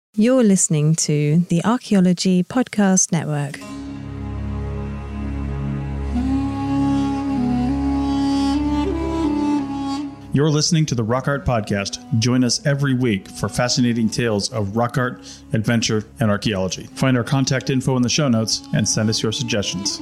You're listening to the Archaeology Podcast Network. You're listening to the Rock Art Podcast. Join us every week for fascinating tales of rock art, adventure, and archaeology. Find our contact info in the show notes and send us your suggestions.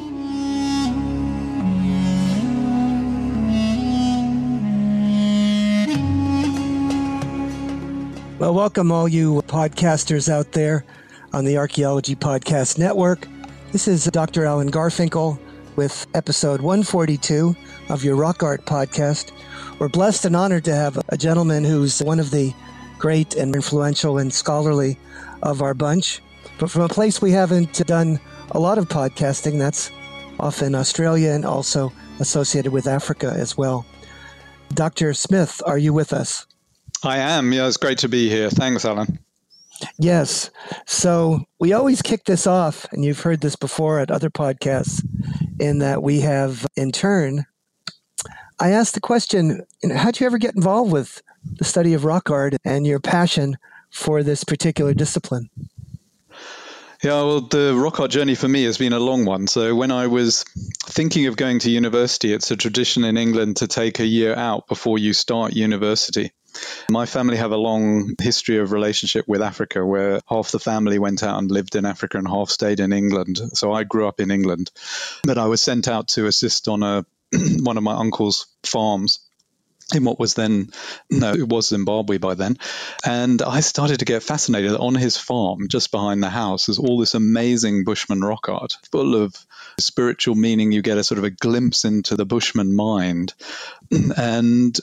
Well, welcome all you podcasters out there on the Archaeology Podcast Network. This is Dr. Alan Garfinkel with episode 142 of your Rock Art Podcast. We're blessed and honored to have a gentleman who's one of the great and influential and scholarly of our bunch, but from a place we haven't done a lot of podcasting. That's often Australia and also associated with Africa as well. Dr. Smith, are you with us? I am. Yeah, it's great to be here. Thanks, Alan. Yes. So we always kick this off, and you've heard this before at other podcasts, in that we have, in turn, I asked the question, how'd you ever get involved with the study of rock art and your passion for this particular discipline? Yeah, well, the rock art journey for me has been a long one. So when I was thinking of going to university, it's a tradition in England to take a year out before you start university. My family have a long history of relationship with Africa, where half the family went out and lived in Africa and half stayed in England. So I grew up in England, but I was sent out to assist on one of my uncle's farms in what was then, it was Zimbabwe by then. And I started to get fascinated. On his farm, just behind the house, there's all this amazing Bushman rock art, full of spiritual meaning. You get a sort of a glimpse into the Bushman mind. And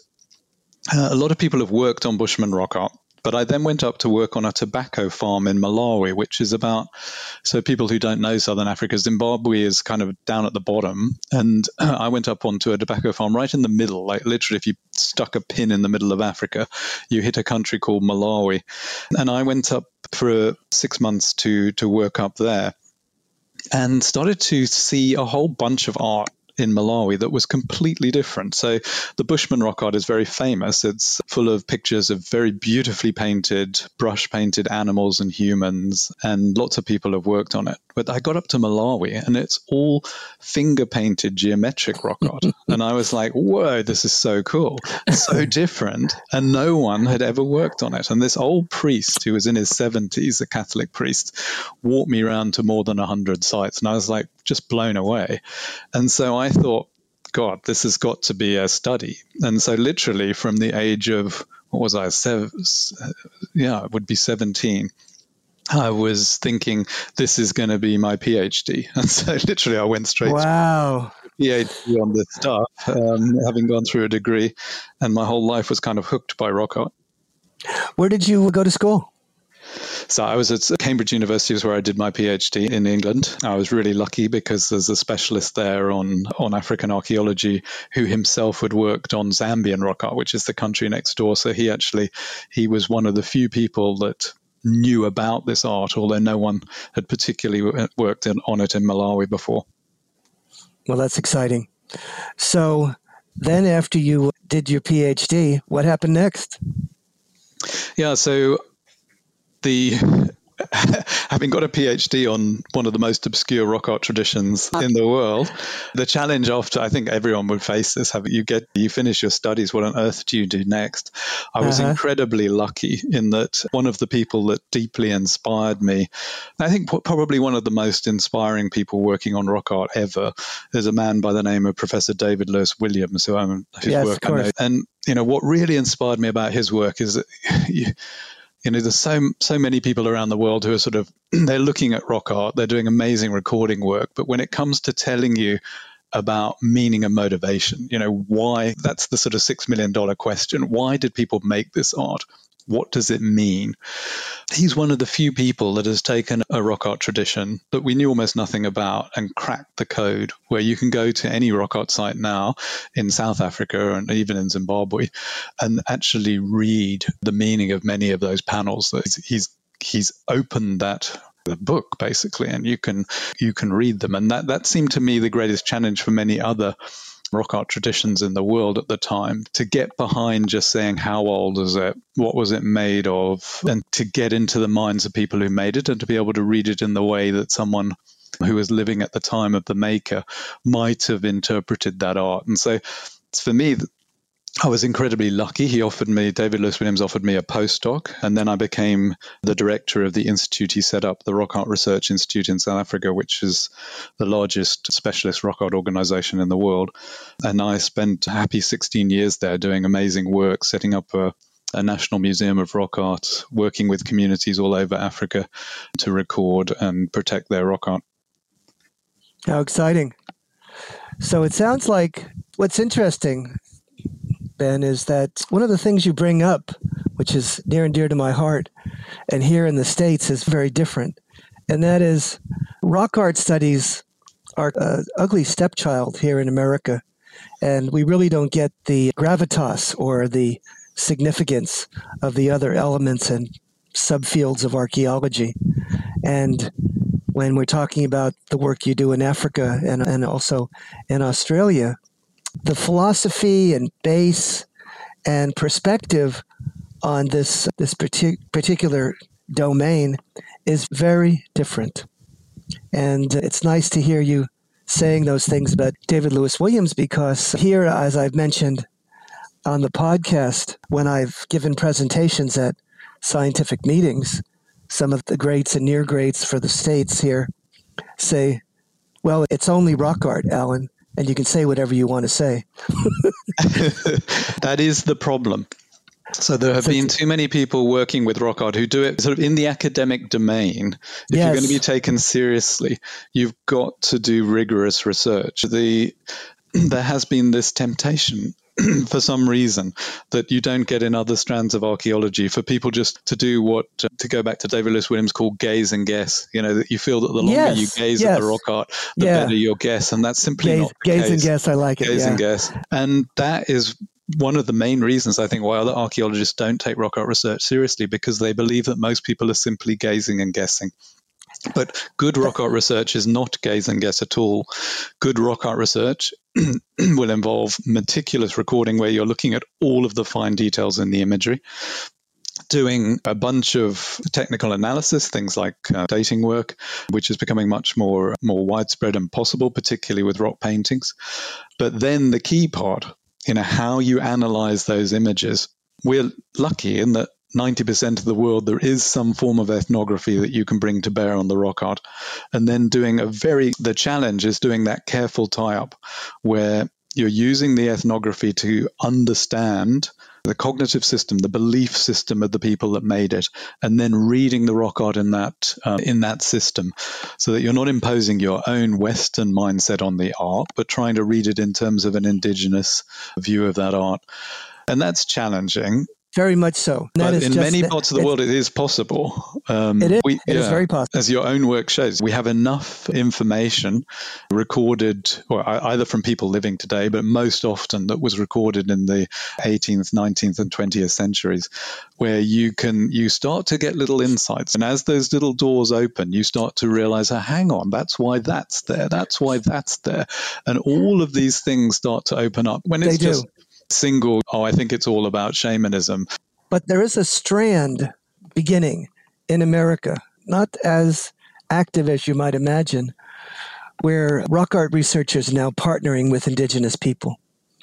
a lot of people have worked on Bushman rock art. But I then went up to work on a tobacco farm in Malawi, which is about, so people who don't know Southern Africa, Zimbabwe is kind of down at the bottom. And I went up onto a tobacco farm right in the middle, like literally if you stuck a pin in the middle of Africa, you hit a country called Malawi. And I went up for 6 months to work up there and started to see a whole bunch of art in Malawi that was completely different. So the Bushman rock art is very famous. It's full of pictures of very beautifully painted, brush painted animals and humans, and lots of people have worked on it. But I got up to Malawi and it's all finger painted geometric rock art. And I was like, whoa, this is so cool, so different. And no one had ever worked on it. And this old priest who was in his 70s, a Catholic priest, walked me around to more than 100 sites. And I was like, just blown away. And so I thought, God, this has got to be a study. And so literally from the age of, what was I, it would be 17, I was thinking, this is going to be my PhD. And so literally I went straight to PhD on this stuff, having gone through a degree, and my whole life was kind of hooked by rock art. Where did you go to school? So I was at Cambridge University, where I did my PhD in England. I was really lucky because there's a specialist there on African archaeology who himself had worked on Zambian rock art, which is the country next door. So he was one of the few people that knew about this art, although no one had particularly worked on it in Malawi before. Well, that's exciting. So then after you did your PhD, what happened next? Yeah, so having got a PhD on one of the most obscure rock art traditions in the world, the challenge after, I think everyone would face this, you finish your studies, what on earth do you do next? I was incredibly lucky in that one of the people that deeply inspired me, I think probably one of the most inspiring people working on rock art ever, is a man by the name of Professor David Lewis Williams, whose work I know. And what really inspired me about his work is that there's so many people around the world who are they're looking at rock art, they're doing amazing recording work, but when it comes to telling you about meaning and motivation, why, that's the sort of $6 million question. Why did people make this art? What does it mean? He's one of the few people that has taken a rock art tradition that we knew almost nothing about and cracked the code, where you can go to any rock art site now in South Africa and even in Zimbabwe and actually read the meaning of many of those panels. He's opened the book basically, and you can read them. And that seemed to me the greatest challenge for many other rock art traditions in the world at the time, to get behind just saying how old is it, what was it made of, and to get into the minds of people who made it and to be able to read it in the way that someone who was living at the time of the maker might have interpreted that art. And so for me, I was incredibly lucky. David Lewis Williams offered me a postdoc, and then I became the director of the institute he set up, the Rock Art Research Institute in South Africa, which is the largest specialist rock art organization in the world. And I spent a happy 16 years there doing amazing work, setting up a national museum of rock art, working with communities all over Africa to record and protect their rock art. How exciting. So it sounds like what's interesting, Ben, is that one of the things you bring up, which is near and dear to my heart, and here in the States is very different, and that is rock art studies are an ugly stepchild here in America, and we really don't get the gravitas or the significance of the other elements and subfields of archaeology. And when we're talking about the work you do in Africa and also in Australia, the philosophy and base and perspective on this particular domain is very different. And it's nice to hear you saying those things about David Lewis Williams, because here, as I've mentioned on the podcast, when I've given presentations at scientific meetings, some of the greats and near greats for the States here say, well, it's only rock art, Alan. And you can say whatever you want to say. That is the problem. So there have been too many people working with rock art who do it sort of in the academic domain. If you're going to be taken seriously, you've got to do rigorous research. There has been this temptation for some reason that you don't get in other strands of archaeology for people just to do what, to go back to David Lewis Williams, called gaze and guess. That you feel that the longer you gaze at the rock art, the better your guess. And that's simply not the case. Gaze and guess, I like it. Gaze and guess. And that is one of the main reasons, I think, why other archaeologists don't take rock art research seriously, because they believe that most people are simply gazing and guessing. But good rock art research is not gaze and guess at all. Good rock art research will involve meticulous recording where you're looking at all of the fine details in the imagery, doing a bunch of technical analysis, things like dating work, which is becoming much more widespread and possible, particularly with rock paintings. But then the key part, how you analyze those images. We're lucky in that 90% of the world, there is some form of ethnography that you can bring to bear on the rock art. And then the challenge is doing that careful tie-up where you're using the ethnography to understand the cognitive system, the belief system of the people that made it, and then reading the rock art in that system, so that you're not imposing your own Western mindset on the art, but trying to read it in terms of an indigenous view of that art. And that's challenging. Very much so. But in many parts of the world, it is possible. It is very possible. As your own work shows, we have enough information recorded, or either from people living today, but most often that was recorded in the 18th, 19th, and 20th centuries, where you start to get little insights. And as those little doors open, you start to realize, hang on, that's why that's there. That's why that's there. And all of these things start to open up. When it's just single, I think it's all about shamanism. But there is a strand beginning in America, not as active as you might imagine, where rock art researchers are now partnering with indigenous people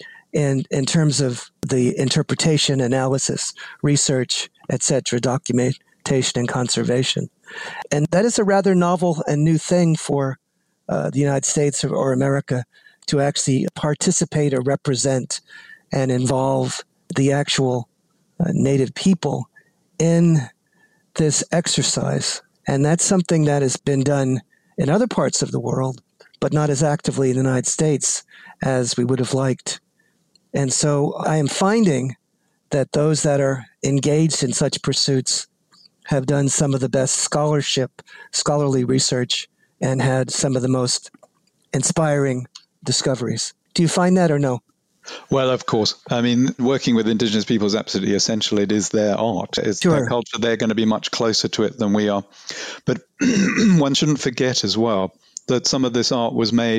in terms of the interpretation, analysis, research, etc., documentation, and conservation. And that is a rather novel and new thing for the United States or America to actually participate or represent and involve the actual native people in this exercise. And that's something that has been done in other parts of the world, but not as actively in the United States as we would have liked. And so I am finding that those that are engaged in such pursuits have done some of the best scholarly research, and had some of the most inspiring discoveries. Do you find that or no? Well, of course. I mean, working with indigenous people is absolutely essential. It is their art. It's their culture. They're going to be much closer to it than we are. But one shouldn't forget as well that some of this art was made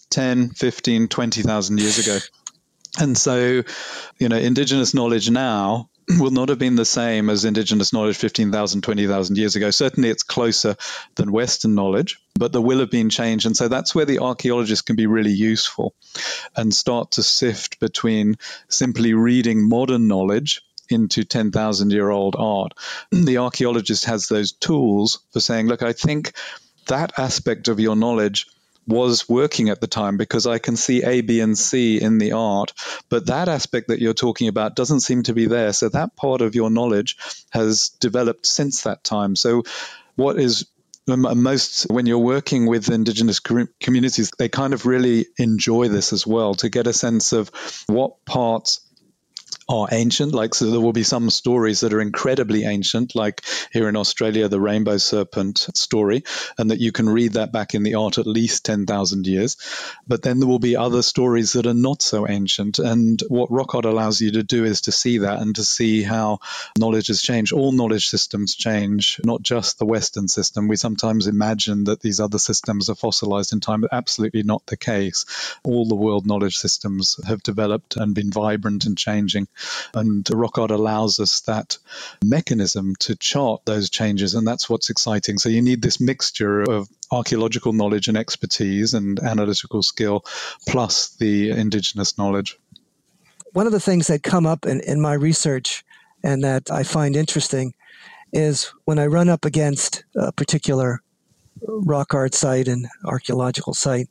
10, 15, 20,000 years ago. And so, indigenous knowledge now will not have been the same as indigenous knowledge 15,000, 20,000 years ago. Certainly it's closer than Western knowledge, but there will have been change. And so that's where the archaeologist can be really useful and start to sift between simply reading modern knowledge into 10,000-year-old art. The archaeologist has those tools for saying, look, I think that aspect of your knowledge was working at the time because I can see A, B, and C in the art, but that aspect that you're talking about doesn't seem to be there. So that part of your knowledge has developed since that time. So what is most, when you're working with indigenous communities, they kind of really enjoy this as well, to get a sense of what parts are ancient. So there will be some stories that are incredibly ancient, like here in Australia, the rainbow serpent story, and that you can read that back in the art at least 10,000 years. But then there will be other stories that are not so ancient. And what rock art allows you to do is to see that and to see how knowledge has changed. All knowledge systems change, not just the Western system. We sometimes imagine that these other systems are fossilized in time, but absolutely not the case. All the world knowledge systems have developed and been vibrant and changing. And rock art allows us that mechanism to chart those changes, and that's what's exciting. So you need this mixture of archaeological knowledge and expertise and analytical skill, plus the indigenous knowledge. One of the things that come up in my research and that I find interesting is when I run up against a particular rock art site and archaeological site,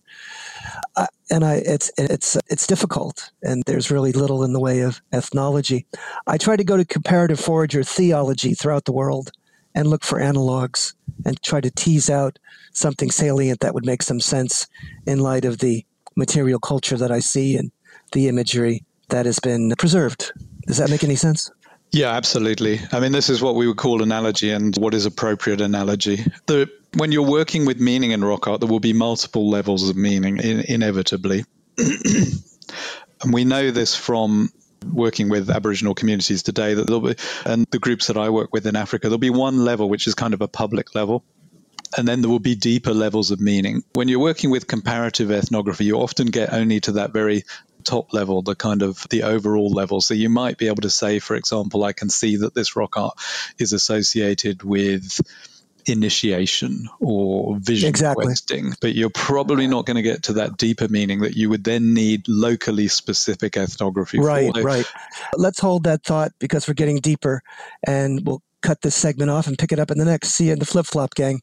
it's difficult, and there's really little in the way of ethnology. I try to go to comparative forage or theology throughout the world and look for analogs and try to tease out something salient that would make some sense in light of the material culture that I see and the imagery that has been preserved. Does that make any sense? Yeah, absolutely. I mean, this is what we would call analogy and what is appropriate analogy. When you're working with meaning in rock art, there will be multiple levels of meaning, inevitably. And we know this from working with Aboriginal communities today, that there'll be, and the groups that I work with in Africa, there'll be one level which is kind of a public level. And then there will be deeper levels of meaning. When you're working with comparative ethnography, you often get only to that very top level, the overall level. So you might be able to say, for example, I can see that this rock art is associated with initiation or vision questing, but you're probably not going to get to that deeper meaning that you would then need locally specific ethnography for. Right. Let's hold that thought because we're getting deeper, and we'll cut this segment off and pick it up in the next. See you in the flip-flop, gang.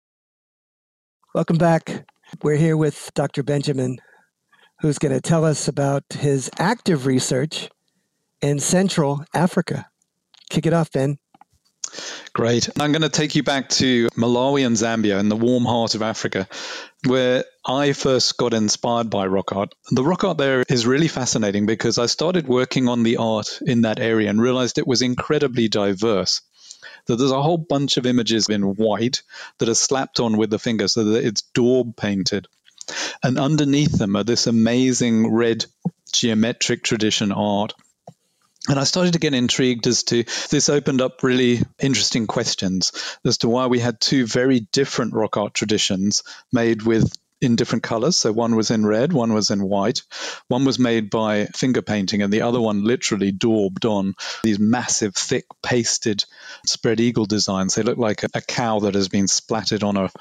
Welcome back. We're here with Dr. Benjamin, who's going to tell us about his active research in Central Africa. Kick it off, Ben. Great. I'm going to take you back to Malawi and Zambia in the warm heart of Africa, where I first got inspired by rock art. The rock art there is really fascinating because I started working on the art in that area and realized it was incredibly diverse. That there's a whole bunch of images in white that are slapped on with the finger so that it's daub painted. And underneath them are this amazing red geometric tradition art. And I started to get intrigued as to, this opened up really interesting questions as to why we had two very different rock art traditions made in different colors. So one was in red, one was in white. One was made by finger painting, and the other one literally daubed on these massive, thick, pasted spread eagle designs. They look like a cow that has been splattered on a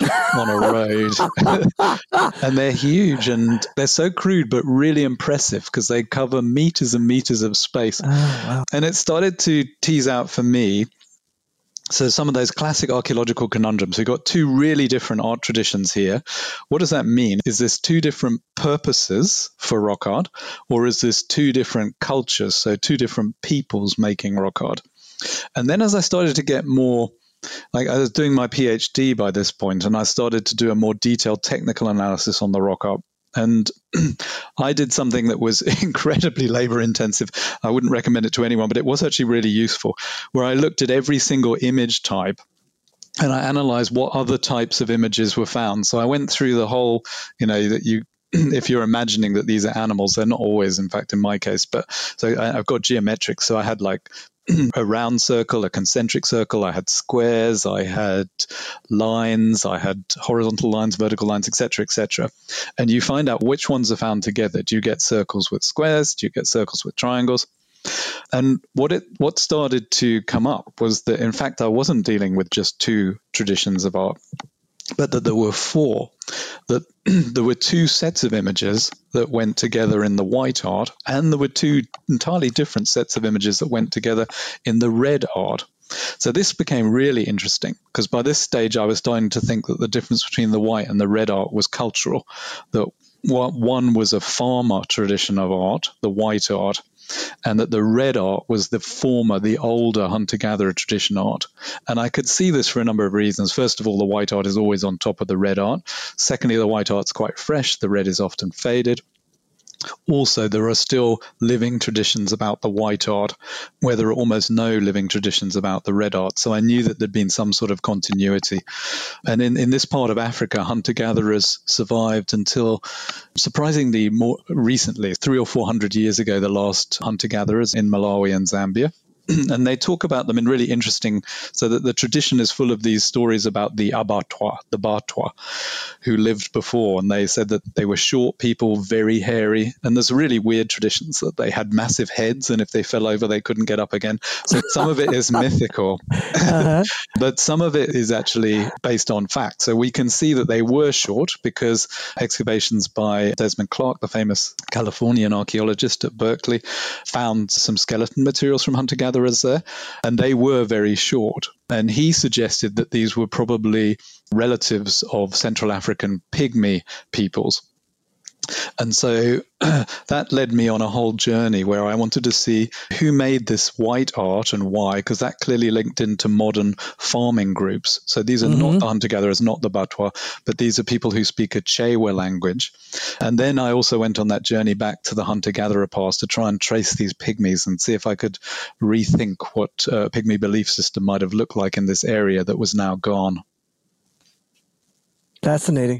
road. And they're huge, and they're so crude, but really impressive because they cover meters and meters of space. Oh, wow. And it started to tease out for me, so some of those classic archaeological conundrums. We've got two really different art traditions here. What does that mean? Is this two different purposes for rock art, or is this two different cultures, so two different peoples making rock art? And then as I started to get more, I was doing my PhD by this point, and I started to do a more detailed technical analysis on the rock art. And I did something that was incredibly labor intensive. I wouldn't recommend it to anyone, but it was actually really useful, where I looked at every single image type and I analyzed what other types of images were found. So I went through the whole, if you're imagining that these are animals, they're not always, in fact, in my case. But so I've got geometric. So I had like a round circle, a concentric circle. I had squares, I had lines, I had horizontal lines, vertical lines, etc., etc. And you find out which ones are found together. Do you get circles with squares? Do you get circles with triangles? And what started to come up was that, in fact, I wasn't dealing with just two traditions of art, but that there were four, that there were two sets of images that went together in the white art, and there were two entirely different sets of images that went together in the red art. So this became really interesting, because by this stage I was starting to think that the difference between the white and the red art was cultural, that one was a farmer tradition of art, the white art, and that the red art was the former, the older hunter-gatherer tradition art. And I could see this for a number of reasons. First of all, the white art is always on top of the red art. Secondly, the white art's quite fresh. The red is often faded. Also, there are still living traditions about the white art, where there are almost no living traditions about the red art. So I knew that there'd been some sort of continuity. And in this part of Africa, hunter-gatherers survived until, surprisingly, more recently, 300 or 400 years ago, the last hunter-gatherers in Malawi and Zambia. And they talk about them in really interesting, so that the tradition is full of these stories about the abattoir, the Batwa, who lived before. And they said that they were short people, very hairy. And there's really weird traditions that they had massive heads, and if they fell over, they couldn't get up again. So some of it is mythical, but some of it is actually based on fact. So we can see that they were short because excavations by Desmond Clark, the famous Californian archaeologist at Berkeley, found some skeleton materials from hunter-gatherers there, and they were very short. And he suggested that these were probably relatives of Central African pygmy peoples. And so that led me on a whole journey where I wanted to see who made this white art and why, because that clearly linked into modern farming groups. So these are not the hunter-gatherers, not the Batwa, but these are people who speak a Chewa language. And then I also went on that journey back to the hunter-gatherer past to try and trace these pygmies and see if I could rethink what a pygmy belief system might have looked like in this area that was now gone. Fascinating.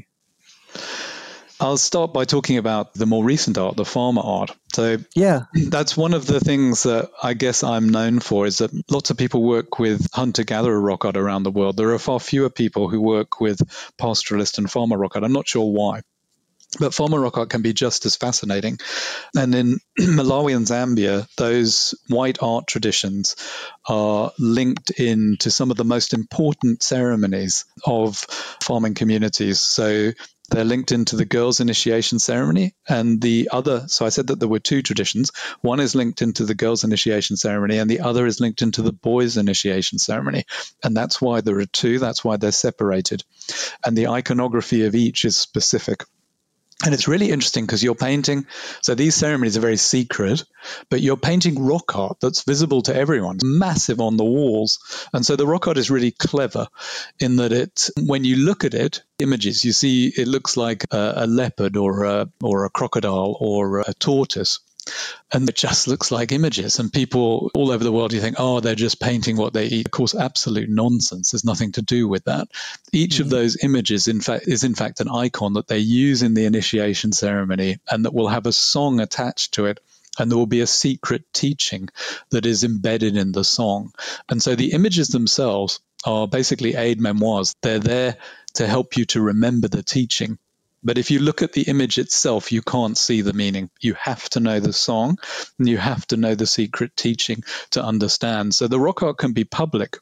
I'll start by talking about the more recent art, the farmer art. So that's one of the things that I guess I'm known for, is that lots of people work with hunter-gatherer rock art around the world. There are far fewer people who work with pastoralist and farmer rock art. I'm not sure why. But farmer rock art can be just as fascinating. And in Malawi and Zambia, those white art traditions are linked into some of the most important ceremonies of farming communities. So they're linked into the girls' initiation ceremony and the other. So I said that there were two traditions. One is linked into the girls' initiation ceremony and the other is linked into the boys' initiation ceremony. And that's why there are two. That's why they're separated. And the iconography of each is specific. And it's really interesting because you're painting, so these ceremonies are very secret, but you're painting rock art that's visible to everyone, massive on the walls. And so the rock art is really clever in that when you look at it, images, you see it looks like a leopard or a crocodile or a tortoise. And it just looks like images. And people all over the world, you think, oh, they're just painting what they eat. Of course, absolute nonsense. There's nothing to do with that. Each of those images, is in fact an icon that they use in the initiation ceremony and that will have a song attached to it. And there will be a secret teaching that is embedded in the song. And so the images themselves are basically aid memoirs. They're there to help you to remember the teaching. But if you look at the image itself, you can't see the meaning. You have to know the song and you have to know the secret teaching to understand. So the rock art can be public,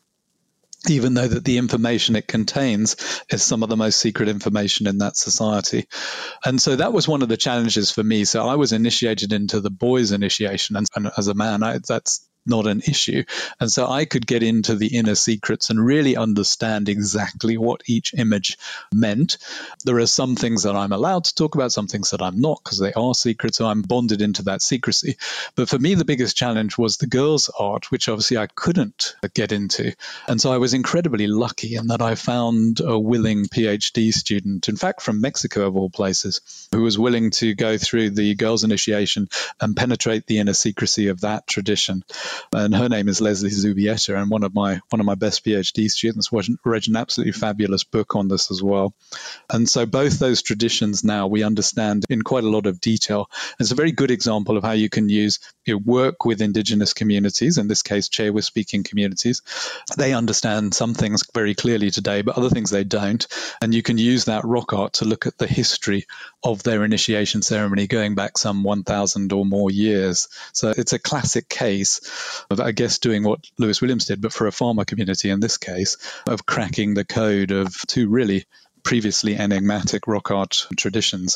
even though that the information it contains is some of the most secret information in that society. And so that was one of the challenges for me. So I was initiated into the boys' initiation, and as a man, that's not an issue. And so I could get into the inner secrets and really understand exactly what each image meant. There are some things that I'm allowed to talk about, some things that I'm not, because they are secret, so I'm bonded into that secrecy. But for me, the biggest challenge was the girls' art, which obviously I couldn't get into. And so I was incredibly lucky in that I found a willing PhD student, in fact, from Mexico of all places, who was willing to go through the girls' initiation and penetrate the inner secrecy of that tradition. And her name is Leslie Zubieta, and one of my best PhD students read an absolutely fabulous book on this as well. And so both those traditions now we understand in quite a lot of detail. It's a very good example of how you can use work with indigenous communities, in this case Chewa speaking communities. They understand some things very clearly today, but other things they don't. And you can use that rock art to look at the history of their initiation ceremony going back some 1,000 or more years. So it's a classic case of, I guess, doing what Lewis Williams did, but for a farmer community in this case, of cracking the code of two really previously enigmatic rock art traditions.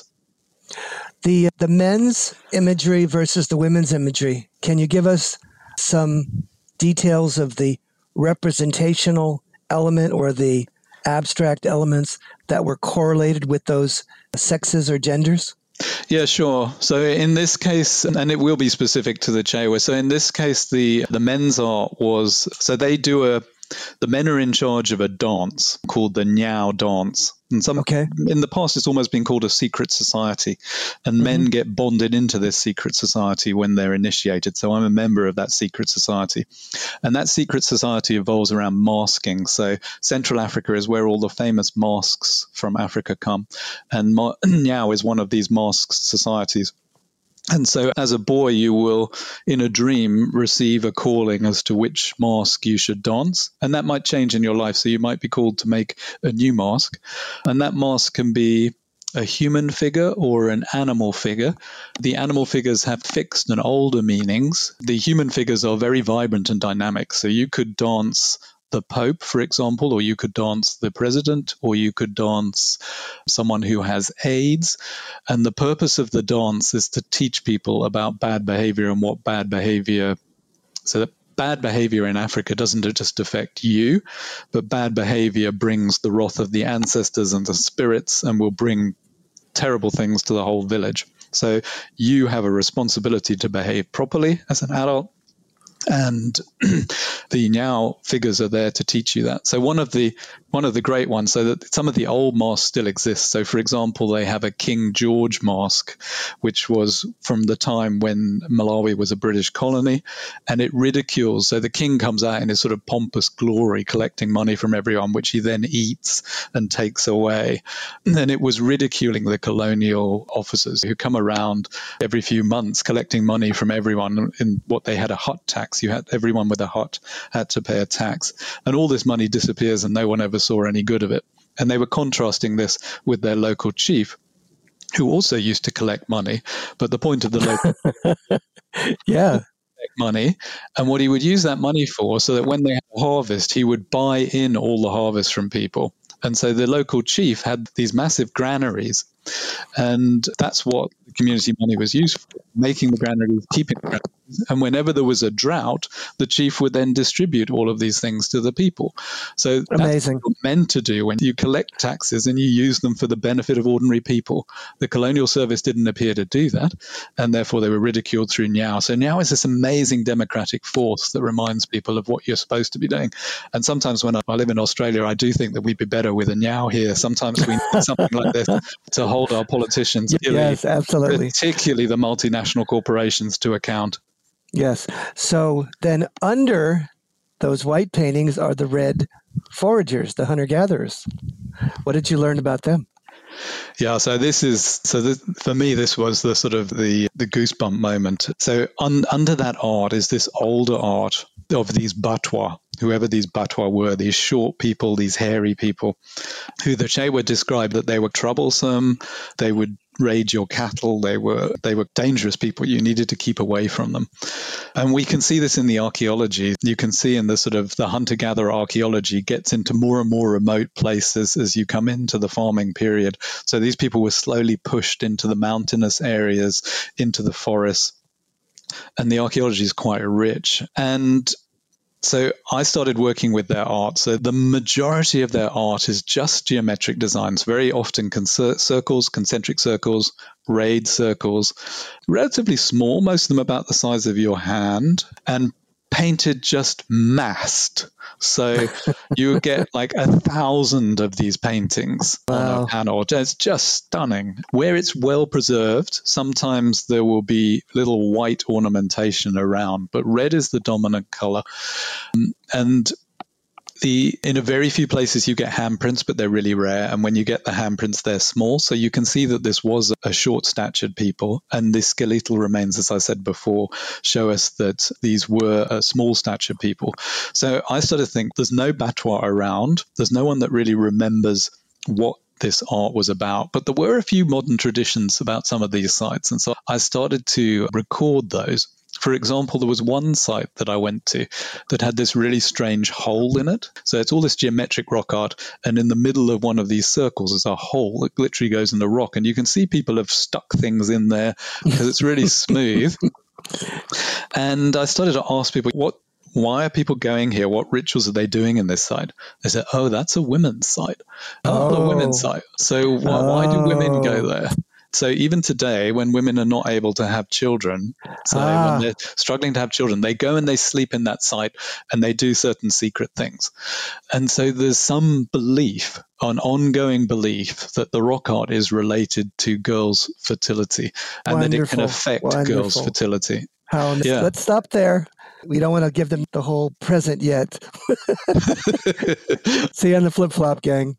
The men's imagery versus the women's imagery. Can you give us some details of the representational element or the abstract elements that were correlated with those sexes or genders? Yeah, sure. So in this case, and it will be specific to the Chewa, so in this case, the men's art was, so they do the men are in charge of a dance called the Nyao dance. And in the past, it's almost been called a secret society. And men get bonded into this secret society when they're initiated. So I'm a member of that secret society. And that secret society evolves around masking. So Central Africa is where all the famous masks from Africa come. And Nyao is one of these masked societies. And so as a boy, you will, in a dream, receive a calling as to which mask you should dance. And that might change in your life. So you might be called to make a new mask. And that mask can be a human figure or an animal figure. The animal figures have fixed and older meanings. The human figures are very vibrant and dynamic. So you could dance the Pope, for example, or you could dance the president, or you could dance someone who has AIDS. And the purpose of the dance is to teach people about bad behavior and what bad behavior, so that bad behavior in Africa doesn't just affect you, but bad behavior brings the wrath of the ancestors and the spirits and will bring terrible things to the whole village. So you have a responsibility to behave properly as an adult. And the Nyao figures are there to teach you that. So one of the great ones, so that some of the old masks still exist. So for example, they have a King George mask, which was from the time when Malawi was a British colony, and it ridicules. So the king comes out in his sort of pompous glory, collecting money from everyone, which he then eats and takes away. And it was ridiculing the colonial officers who come around every few months collecting money from everyone in what they had a hut tax. Everyone with a hut had to pay a tax, and all this money disappears and no one ever saw any good of it. And they were contrasting this with their local chief, who also used to collect money, but the point of the local money, and what he would use that money for, so that when they had a harvest, he would buy in all the harvest from people. And so the local chief had these massive granaries, and that's what the community money was used for, making the granaries, keeping the granaries. And whenever there was a drought, the chief would then distribute all of these things to the people. So that's what you're meant to do when you collect taxes and you use them for the benefit of ordinary people. The colonial service didn't appear to do that, and therefore they were ridiculed through Nyao. So Nyao is this amazing democratic force that reminds people of what you're supposed to be doing. And sometimes when I live in Australia, I do think that we'd be better with a Nyao here. Sometimes we need something like this to hold our politicians, yes, absolutely, particularly the multinational corporations, to account. Yes. So then under those white paintings are the red foragers, the hunter-gatherers. What did you learn about them? Yeah, so for me, this was the sort of the goosebump moment. So under that art is this older art of these Batwa, whoever these Batwa were, these short people, these hairy people, who the Chewa described that they were troublesome, they would raid your cattle, they were dangerous people. You needed to keep away from them. And we can see this in the archaeology. You can see in the sort of the hunter-gatherer archaeology gets into more and more remote places as you come into the farming period. So these people were slowly pushed into the mountainous areas, into the forests. And the archaeology is quite rich. And so I started working with their art. So the majority of their art is just geometric designs, very often circles, concentric circles, rayed circles, relatively small, most of them about the size of your hand. And painted just massed. So you would get like 1,000 of these paintings on a panel. It's just stunning. Where it's well preserved, sometimes there will be little white ornamentation around, but red is the dominant color. And in a very few places you get handprints, but they're really rare. And when you get the handprints, they're small. So you can see that this was a short-statured people. And the skeletal remains, as I said before, show us that these were small-statured people. So I started to think there's no Batwa around. There's no one that really remembers what this art was about. But there were a few modern traditions about some of these sites. And so I started to record those. For example, there was one site that I went to that had this really strange hole in it. So it's all this geometric rock art, and in the middle of one of these circles is a hole that literally goes in the rock. And you can see people have stuck things in there because it's really smooth. And I started to ask people, why are people going here? What rituals are they doing in this site? They said, oh, that's a women's site. Oh, a women's site. So why do women go there? So even today, when women are not able to have children, when they're struggling to have children, they go and they sleep in that site and they do certain secret things. And so there's some belief, an ongoing belief, that the rock art is related to girls' fertility and that it can affect girls' fertility. Let's stop there. We don't want to give them the whole present yet. See you on the flip-flop, gang.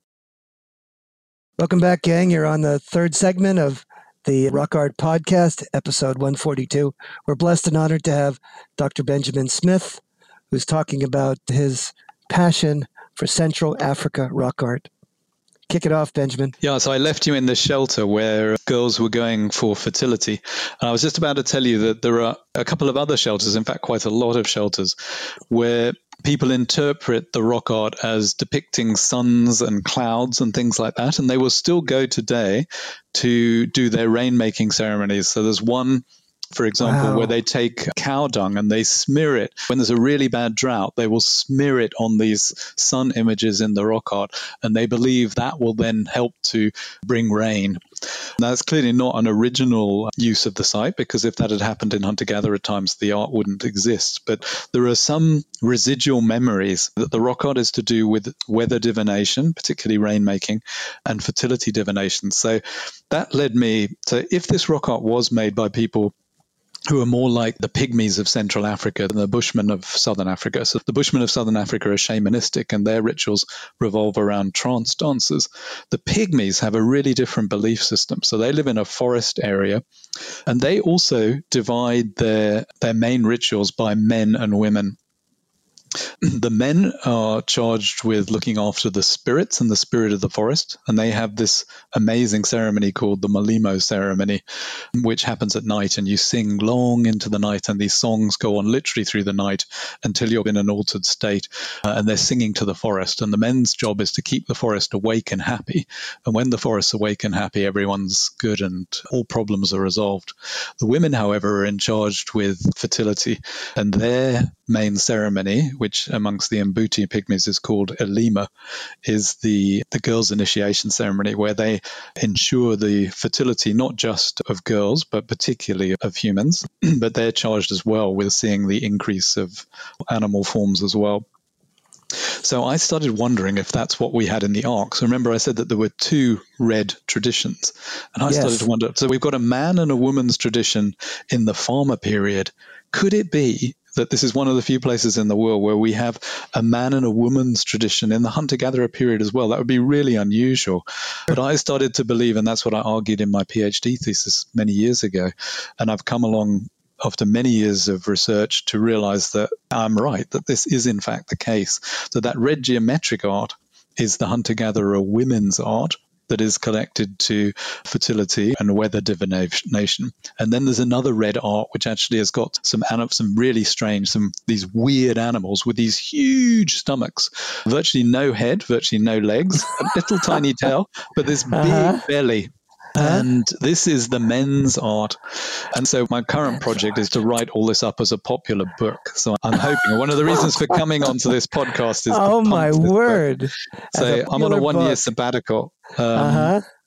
Welcome back, gang. You're on the third segment of the Rock Art Podcast, episode 142. We're blessed and honored to have Dr. Benjamin Smith, who's talking about his passion for Central Africa rock art. Kick it off, Benjamin. Yeah, so I left you in the shelter where girls were going for fertility. And I was just about to tell you that there are a couple of other shelters, in fact, quite a lot of shelters, where people interpret the rock art as depicting suns and clouds and things like that. And they will still go today to do their rainmaking ceremonies. So there's one, for example, where they take cow dung and they smear it. When there's a really bad drought, they will smear it on these sun images in the rock art, and they believe that will then help to bring rain. Now, that's clearly not an original use of the site, because if that had happened in hunter-gatherer times, the art wouldn't exist. But there are some residual memories that the rock art is to do with weather divination, particularly rainmaking, and fertility divination. So that led me to, if this rock art was made by people who are more like the pygmies of Central Africa than the Bushmen of Southern Africa. So the Bushmen of Southern Africa are shamanistic, and their rituals revolve around trance dances. The pygmies have a really different belief system. So they live in a forest area, and they also divide their main rituals by men and women. The men are charged with looking after the spirits and the spirit of the forest, and they have this amazing ceremony called the Malimo ceremony, which happens at night, and you sing long into the night, and these songs go on literally through the night until you're in an altered state, and they're singing to the forest. And the men's job is to keep the forest awake and happy, and when the forest's awake and happy, everyone's good and all problems are resolved. The women, however, are in charge with fertility, and their main ceremony, which amongst the Mbuti pygmies is called Elima, is the girls' initiation ceremony, where they ensure the fertility not just of girls, but particularly of humans. But they're charged as well with seeing the increase of animal forms as well. So I started wondering if that's what we had in the Ark. So remember I said that there were two red traditions. And I started to wonder, so we've got a man and a woman's tradition in the farmer period. Could it be that this is one of the few places in the world where we have a man and a woman's tradition in the hunter-gatherer period as well? That would be really unusual. But I started to believe, and that's what I argued in my PhD thesis many years ago, and I've come along after many years of research to realize that I'm right, that this is in fact the case, that red geometric art is the hunter-gatherer women's art that is connected to fertility and weather divination. And then there's another red art which actually has got some really strange, these weird animals with these huge stomachs, virtually no head, virtually no legs, a little tiny tail, but this big belly. And this is the men's art. And so my current project is to write all this up as a popular book. So I'm hoping, one of the reasons for coming onto this podcast is oh my word. So I'm on a 1-year sabbatical.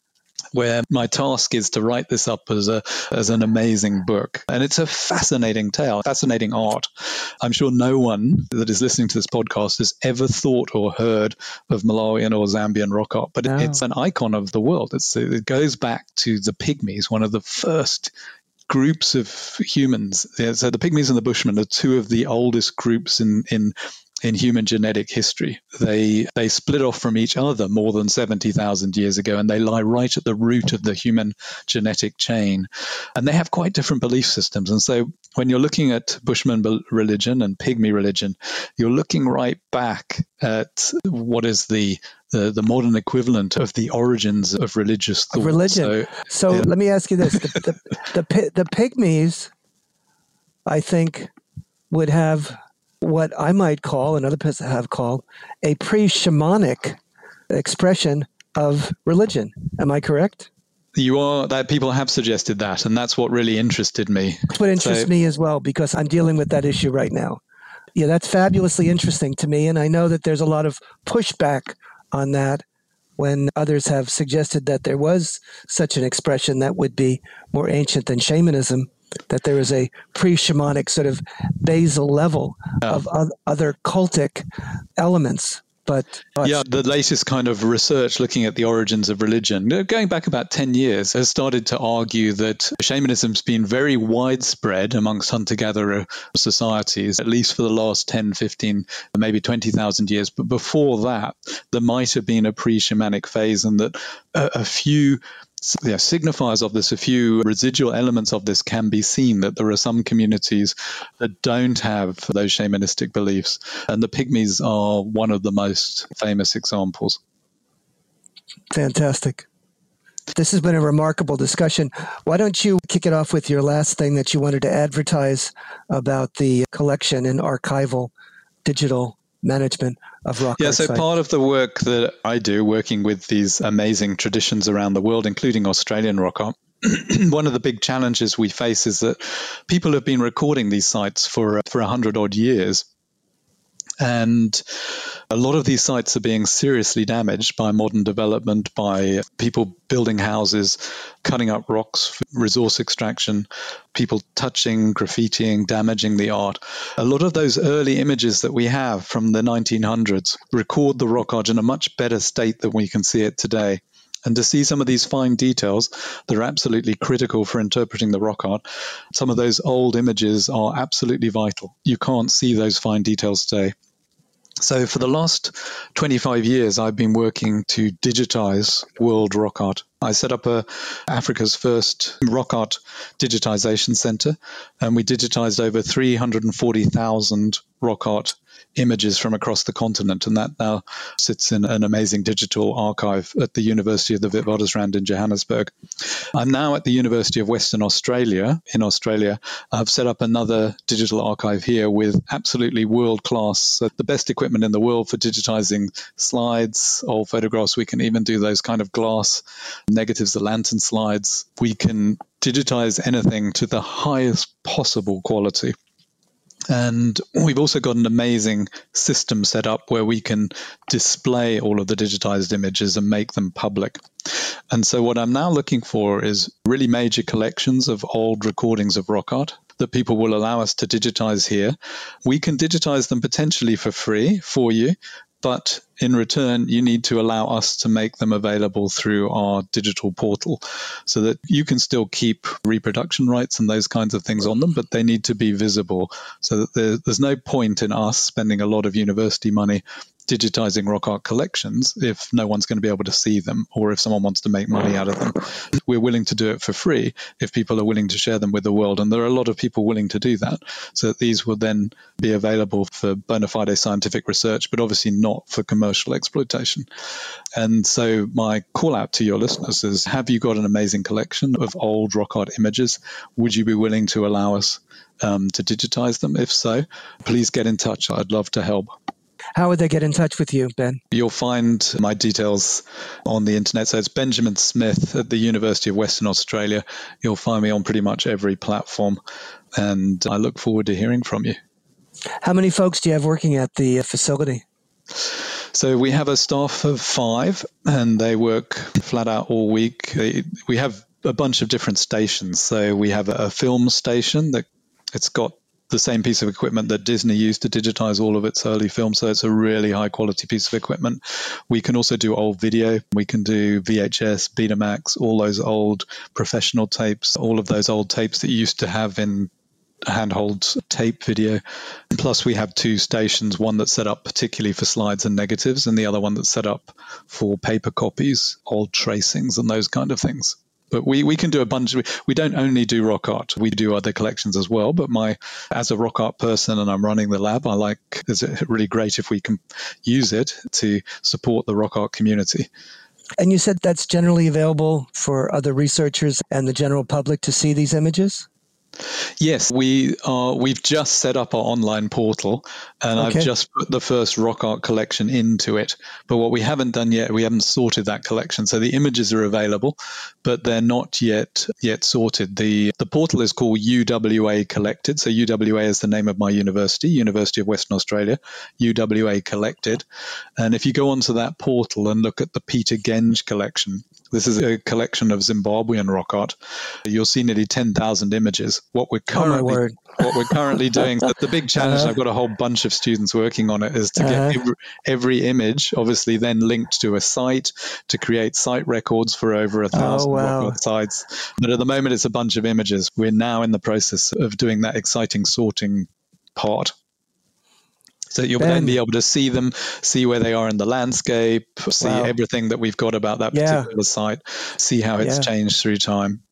where my task is to write this up as an amazing book. And it's a fascinating tale, fascinating art. I'm sure no one that is listening to this podcast has ever thought or heard of Malawian or Zambian rock art, but it's an icon of the world. It goes back to the Pygmies, one of the first groups of humans. So the Pygmies and the Bushmen are two of the oldest groups in human genetic history. They split off from each other more than 70,000 years ago, and they lie right at the root of the human genetic chain. And they have quite different belief systems. And so when you're looking at Bushman religion and Pygmy religion, you're looking right back at what is the modern equivalent of the origins of religious thought. Religion. So let me ask you this. The Pygmies, I think, would have what I might call, and other people have called, a pre-shamanic expression of religion. Am I correct? You are. That people have suggested that, and that's what really interested me. That's what interests me as well, because I'm dealing with that issue right now. Yeah, that's fabulously interesting to me, and I know that there's a lot of pushback on that when others have suggested that there was such an expression that would be more ancient than shamanism, that there is a pre-shamanic sort of basal level of other cultic elements. But the latest kind of research looking at the origins of religion, going back about 10 years, has started to argue that shamanism's been very widespread amongst hunter-gatherer societies, at least for the last 10, 15, maybe 20,000 years. But before that, there might have been a pre-shamanic phase, and that a few signifiers of this, a few residual elements of this can be seen, that there are some communities that don't have those shamanistic beliefs. And the Pygmies are one of the most famous examples. Fantastic. This has been a remarkable discussion. Why don't you kick it off with your last thing that you wanted to advertise about the collection and archival digital management of rock art so sites? Part of the work that I do, working with these amazing traditions around the world, including Australian rock art, one of the big challenges we face is that people have been recording these sites for 100 odd years. And a lot of these sites are being seriously damaged by modern development, by people building houses, cutting up rocks for resource extraction, people touching, graffitiing, damaging the art. A lot of those early images that we have from the 1900s record the rock art in a much better state than we can see it today. And to see some of these fine details that are absolutely critical for interpreting the rock art, some of those old images are absolutely vital. You can't see those fine details today. So for the last 25 years, I've been working to digitize world rock art. I set up Africa's first rock art digitization center, and we digitized over 340,000 rock art images from across the continent, and that now sits in an amazing digital archive at the University of the Witwatersrand in Johannesburg. I'm now at the University of Western Australia in Australia. I've set up another digital archive here with absolutely world-class, the best equipment in the world for digitizing slides, old photographs. We can even do those kind of glass negatives, the lantern slides. We can digitize anything to the highest possible quality. And we've also got an amazing system set up where we can display all of the digitized images and make them public. And so what I'm now looking for is really major collections of old recordings of rock art that people will allow us to digitize here. We can digitize them potentially for free for you, but in return, you need to allow us to make them available through our digital portal so that you can still keep reproduction rights and those kinds of things on them, but they need to be visible so that there's no point in us spending a lot of university money digitizing rock art collections if no one's going to be able to see them, or if someone wants to make money out of them. We're willing to do it for free if people are willing to share them with the world, and there are a lot of people willing to do that, so that these will then be available for bona fide scientific research, but obviously not for commercial exploitation. And so my call out to your listeners is, have you got an amazing collection of old rock art images? Would you be willing to allow us to digitize them? If so, please get in touch. I'd love to help. How would they get in touch with you, Ben? You'll find my details on the internet. So it's Benjamin Smith at the University of Western Australia. You'll find me on pretty much every platform, and I look forward to hearing from you. How many folks do you have working at the facility? So we have a staff of 5, and they work flat out all week. We have a bunch of different stations. So we have a film station that it's got the same piece of equipment that Disney used to digitize all of its early films. So it's a really high quality piece of equipment. We can also do old video. We can do VHS, Betamax, all those old professional tapes, all of those old tapes that you used to have in handhold tape video. Plus we have 2 stations, one that's set up particularly for slides and negatives, and the other one that's set up for paper copies, old tracings and those kind of things. But we can do a bunch. We don't only do rock art. We do other collections as well. But as a rock art person, and I'm running the lab, it's really great if we can use it to support the rock art community. And you said that's generally available for other researchers and the general public to see these images? Yes, we've just set up our online portal, and okay. I've just put the first rock art collection into it. But what we haven't done yet, we haven't sorted that collection. So the images are available, but they're not yet sorted. The portal is called UWA Collected. So UWA is the name of my university, University of Western Australia, UWA Collected. And if you go onto that portal and look at the Peter Genge collection, this is a collection of Zimbabwean rock art. You'll see nearly 10,000 images. What we're currently doing, the big challenge, I've got a whole bunch of students working on it, is to get every image obviously then linked to a site, to create site records for over 1,000 rock art sites. But at the moment, it's a bunch of images. We're now in the process of doing that exciting sorting part. So you'll then be able to see them, see where they are in the landscape, see everything that we've got about that particular site, see how it's changed through time.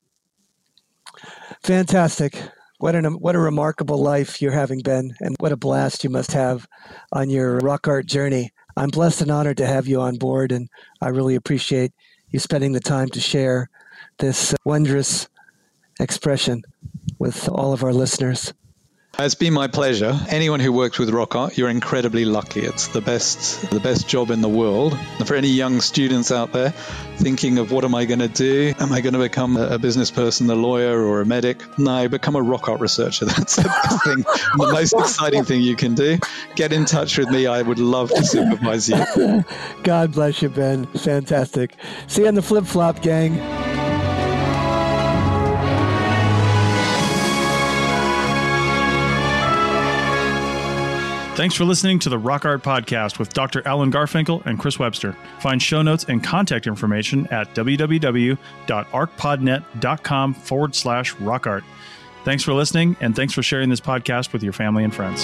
Fantastic. What a remarkable life you're having, Ben, and what a blast you must have on your rock art journey. I'm blessed and honored to have you on board, and I really appreciate you spending the time to share this wondrous expression with all of our listeners. It's been my pleasure. Anyone who works with rock art, you're incredibly lucky. It's the best job in the world. And for any young students out there thinking of what am I going to do? Am I going to become a business person, a lawyer, or a medic? No, become a rock art researcher. That's the best thing, the most exciting thing you can do. Get in touch with me. I would love to supervise you. God bless you, Ben. Fantastic. See you on the flip-flop, gang. Thanks for listening to the Rock Art Podcast with Dr. Alan Garfinkel and Chris Webster. Find show notes and contact information at www.arcpodnet.com/rockart. Thanks for listening, and thanks for sharing this podcast with your family and friends.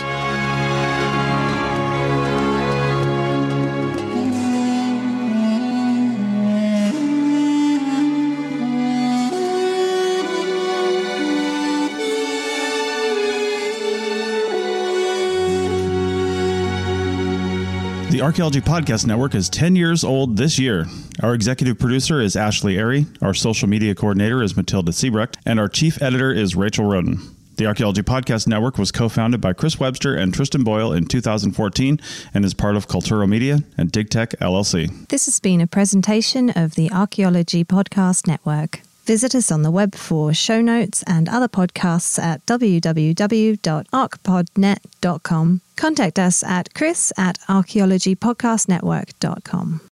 The Archaeology Podcast Network is 10 years old this year. Our executive producer is Ashley Airy, our social media coordinator is Matilda Siebrecht, and our chief editor is Rachel Roden. The Archaeology Podcast Network was co-founded by Chris Webster and Tristan Boyle in 2014 and is part of Cultura Media and DigTech LLC. This has been a presentation of the Archaeology Podcast Network. Visit us on the web for show notes and other podcasts at www.arcpodnet.com. Contact us at chris@archaeologypodcastnetwork.com.